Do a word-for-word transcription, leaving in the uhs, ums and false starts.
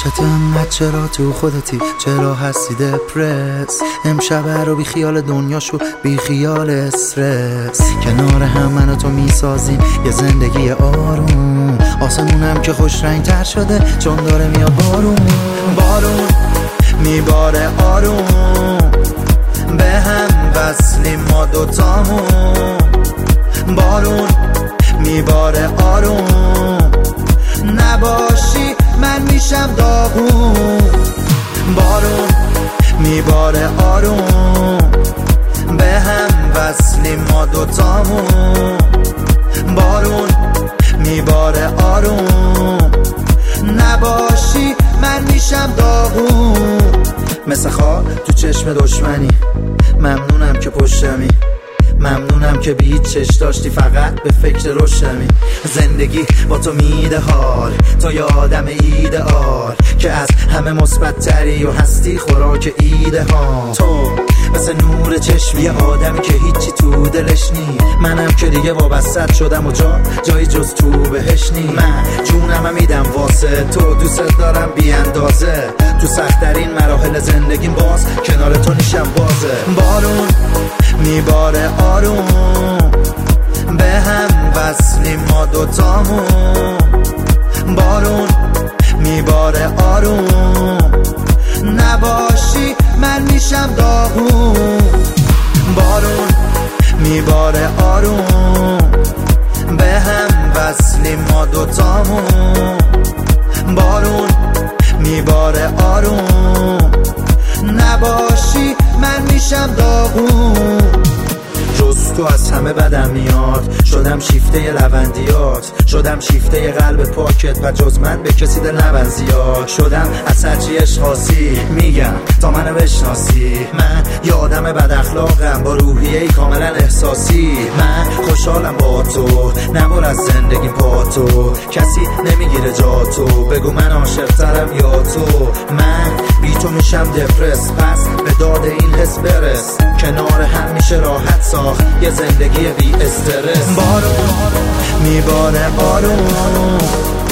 چطور چرا تو خودتی، چرا هستی دپرس؟ امشب رو بی خیال دنیاشو، بی خیال استرس. کنار هم من و تو میسازیم یه زندگی آروم، آسمونم که خوش رنگ تر شده چون داره میاد بارون. بارون میباره آروم، به هم وصلیم ما دوتامون. بارون میباره آروم، نباشی من میشم داغون. بارون میباره آروم، به هم وصلیم ما دوتامون. بارون میباره آروم، نباشی من میشم داغون. مثل خال تو چشم دشمنی، ممنونم که پشتمی، ممنونم که بی هیچ چش داشتی فقط به فکر روشنمی. زندگی با تو میده حال، تو یه آدم ایدئال که از همه مثبت تری و هستی خوراک ایده ها. تو مثل نور چشمی، یه آدمی که هیچی تو دلش نی. منم که دیگه وابسته شدم و جا جایی جز تو بهش نی. من جونم میدم واسه تو، دوست دارم بی اندازه. تو سخت‌ترین مراحل زندگیم باز کنار تو نیشم بازه. بارون میباره آروم، به هم وصلیم ما دوتامون. بارون میباره آروم، نباشی من میشم داغون. بارون میباره آروم، به هم وصلیم ما دوتامون. بارون میباره آروم، نباشی من میشم داغون. جز تو از همه بدم میاد، شدم شیفته لوندیات، شدم شیفته قلب پاکت و جز من به کسی دل نبند زیاد. شدم از هرچی اشخاصی میگم تا منو بشناسی. من یه آدم بد اخلاقم با روحیه‌ای کاملا احساسی. من خوشحالم با تو، نبر از زندگی پا تو. کسی نمیگیره جا تو، بگو من عاشق‌ترم یا تو. من بی تو میشم دپرس، پس به داد این حس برس. کنار هم میشه راحت ساخت یه زندگی بی استرس. بارون میباره آروم،